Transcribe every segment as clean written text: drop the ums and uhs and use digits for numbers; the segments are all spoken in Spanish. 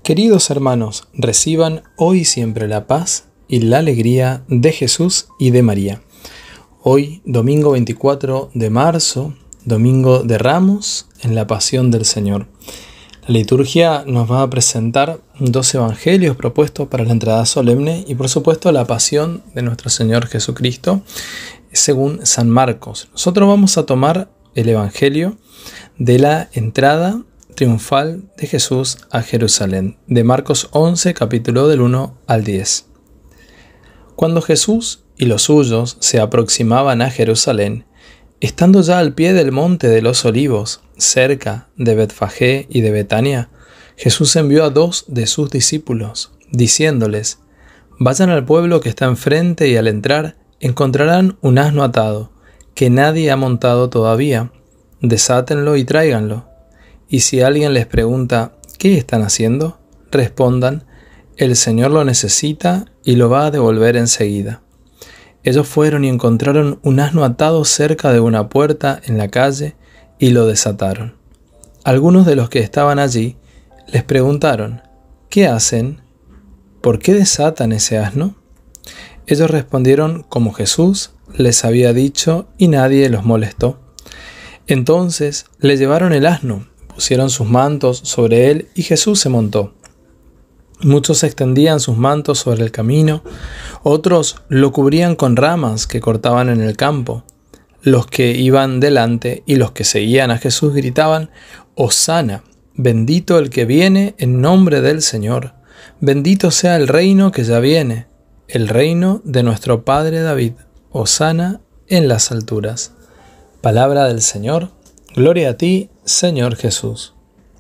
Queridos hermanos, reciban hoy y siempre la paz y la alegría de Jesús y de María. Hoy, domingo 24 de marzo, domingo de Ramos, en la Pasión del Señor. La liturgia nos va a presentar dos evangelios propuestos para la entrada solemne y por supuesto la pasión de nuestro Señor Jesucristo según San Marcos. Nosotros vamos a tomar el evangelio de la entrada triunfal de Jesús a Jerusalén, de Marcos 11, capítulo del 1 al 10. Cuando Jesús y los suyos se aproximaban a Jerusalén, estando ya al pie del monte de los Olivos, cerca de Betfagé y de Betania, Jesús envió a 2 de sus discípulos, diciéndoles: vayan al pueblo que está enfrente y al entrar encontrarán un asno atado, que nadie ha montado todavía. Desátenlo y tráiganlo. Y si alguien les pregunta: ¿qué están haciendo?, respondan: el Señor lo necesita y lo va a devolver enseguida. Ellos fueron y encontraron un asno atado cerca de una puerta en la calle y lo desataron. Algunos de los que estaban allí les preguntaron: ¿qué hacen? ¿Por qué desatan ese asno? Ellos respondieron como Jesús les había dicho y nadie los molestó. Entonces le llevaron el asno, pusieron sus mantos sobre él y Jesús se montó. Muchos extendían sus mantos sobre el camino, otros lo cubrían con ramas que cortaban en el campo. Los que iban delante y los que seguían a Jesús gritaban: Hosana, bendito el que viene en nombre del Señor, bendito sea el reino que ya viene, el reino de nuestro Padre David, Hosana en las alturas. Palabra del Señor, gloria a ti, Señor Jesús.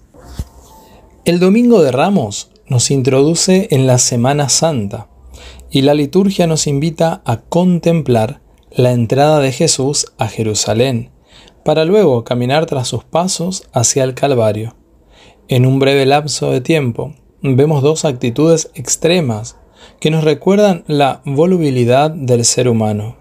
El domingo de Ramos nos introduce en la Semana Santa y la liturgia nos invita a contemplar la entrada de Jesús a Jerusalén, para luego caminar tras sus pasos hacia el Calvario. En un breve lapso de tiempo vemos dos actitudes extremas que nos recuerdan la volubilidad del ser humano.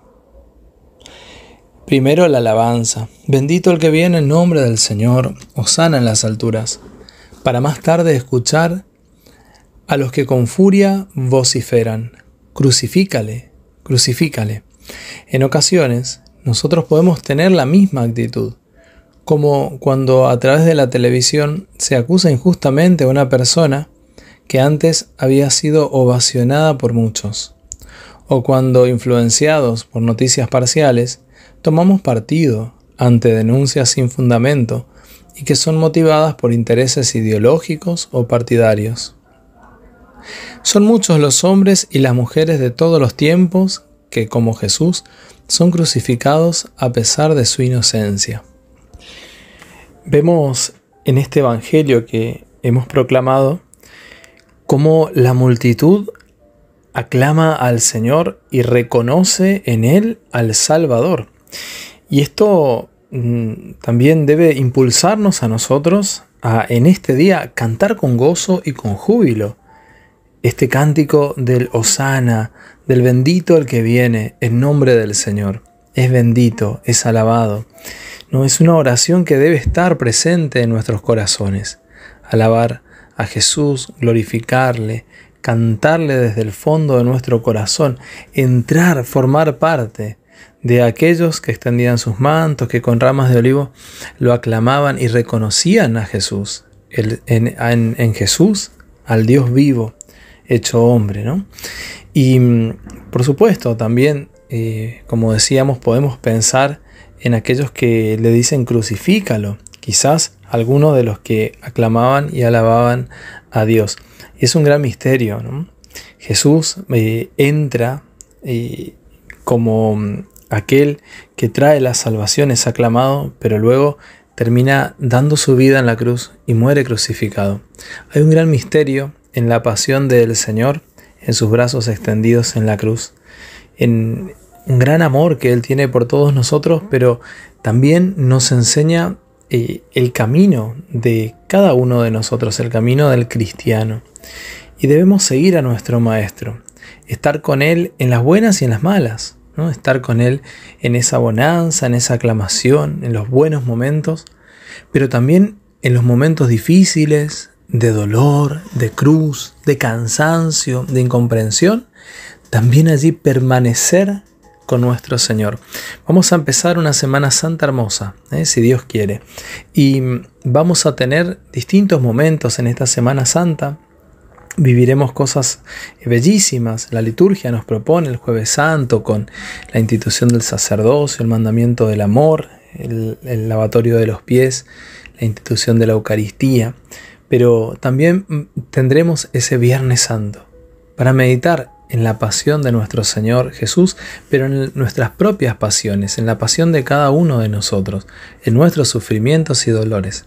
Primero la alabanza: bendito el que viene en nombre del Señor, hosana en las alturas, para más tarde escuchar a los que con furia vociferan: crucifícale, crucifícale. En ocasiones nosotros podemos tener la misma actitud, como cuando a través de la televisión se acusa injustamente a una persona que antes había sido ovacionada por muchos, o cuando, influenciados por noticias parciales, tomamos partido ante denuncias sin fundamento y que son motivadas por intereses ideológicos o partidarios. Son muchos los hombres y las mujeres de todos los tiempos que, como Jesús, son crucificados a pesar de su inocencia. Vemos en este evangelio que hemos proclamado cómo la multitud aclama al Señor y reconoce en Él al Salvador. Y esto también debe impulsarnos a nosotros a, en este día, cantar con gozo y con júbilo este cántico del Hosana, del bendito el que viene en nombre del Señor. Es bendito, es alabado. No, es una oración que debe estar presente en nuestros corazones. Alabar a Jesús, glorificarle, cantarle desde el fondo de nuestro corazón, entrar, formar parte de aquellos que extendían sus mantos, que con ramas de olivo lo aclamaban y reconocían a Jesús, en Jesús, al Dios vivo, hecho hombre, ¿no? Y por supuesto también, como decíamos, podemos pensar en aquellos que le dicen crucifícalo, quizás algunos de los que aclamaban y alababan a Dios. Es un gran misterio, ¿no? Jesús entra como aquel que trae la salvación, es aclamado, pero luego termina dando su vida en la cruz y muere crucificado. Hay un gran misterio en la pasión del Señor, en sus brazos extendidos en la cruz, en un gran amor que Él tiene por todos nosotros, pero también nos enseña el camino de cada uno de nosotros, el camino del cristiano. Y debemos seguir a nuestro Maestro, estar con Él en las buenas y en las malas, ¿no? Estar con Él en esa bonanza, en esa aclamación, en los buenos momentos, pero también en los momentos difíciles, de dolor, de cruz, de cansancio, de incomprensión, también allí permanecer con nuestro Señor. Vamos a empezar una Semana Santa hermosa, si Dios quiere. Y vamos a tener distintos momentos en esta Semana Santa. Viviremos cosas bellísimas. La liturgia nos propone el Jueves Santo con la institución del sacerdocio, el mandamiento del amor, el lavatorio de los pies, la institución de la Eucaristía. Pero también tendremos ese Viernes Santo para meditar en la pasión de nuestro Señor Jesús, pero en nuestras propias pasiones, en la pasión de cada uno de nosotros, en nuestros sufrimientos y dolores.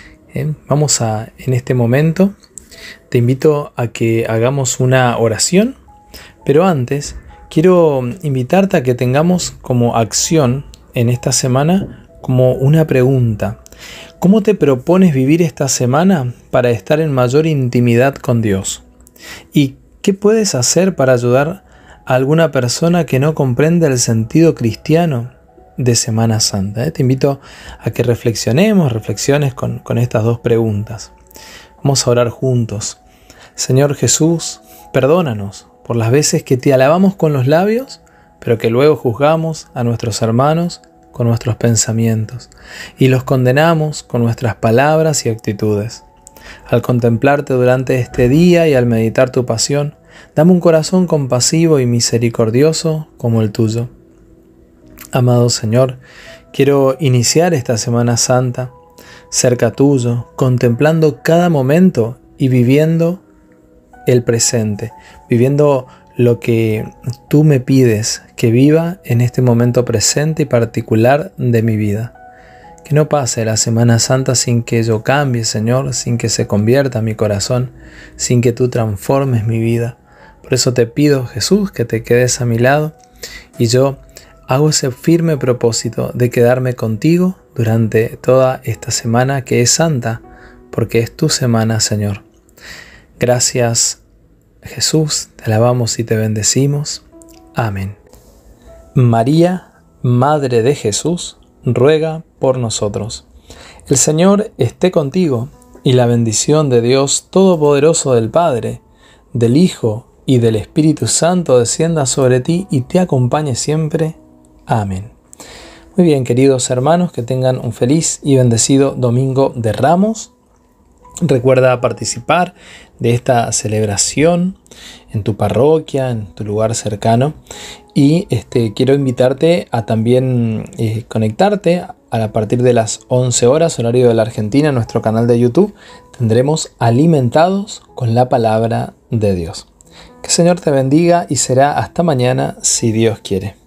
En este momento, te invito a que hagamos una oración, pero antes quiero invitarte a que tengamos como acción en esta semana como una pregunta. ¿Cómo te propones vivir esta semana para estar en mayor intimidad con Dios? ¿Y qué puedes hacer para ayudar a alguna persona que no comprende el sentido cristiano de Semana Santa? Te invito a que reflexiones con estas dos preguntas. Vamos a orar juntos. Señor Jesús, perdónanos por las veces que te alabamos con los labios, pero que luego juzgamos a nuestros hermanos con nuestros pensamientos y los condenamos con nuestras palabras y actitudes. Al contemplarte durante este día y al meditar tu pasión, dame un corazón compasivo y misericordioso como el tuyo. Amado Señor, quiero iniciar esta Semana Santa cerca tuyo, contemplando cada momento y viviendo el presente, viviendo lo que tú me pides que viva en este momento presente y particular de mi vida. Que no pase la Semana Santa sin que yo cambie, Señor, sin que se convierta mi corazón, sin que tú transformes mi vida. Por eso te pido, Jesús, que te quedes a mi lado y yo hago ese firme propósito de quedarme contigo durante toda esta semana que es santa, porque es tu semana, Señor. Gracias, Jesús, te alabamos y te bendecimos. Amén. María, Madre de Jesús, ruega por nosotros. El Señor esté contigo, y la bendición de Dios Todopoderoso, del Padre, del Hijo y del Espíritu Santo descienda sobre ti y te acompañe siempre. Amén. Muy bien, queridos hermanos, que tengan un feliz y bendecido Domingo de Ramos. Recuerda participar de esta celebración en tu parroquia, en tu lugar cercano. Y quiero invitarte a también conectarte a partir de las 11 horas, horario de la Argentina, en nuestro canal de YouTube. Tendremos Alimentados con la Palabra de Dios. Que el Señor te bendiga y será hasta mañana si Dios quiere.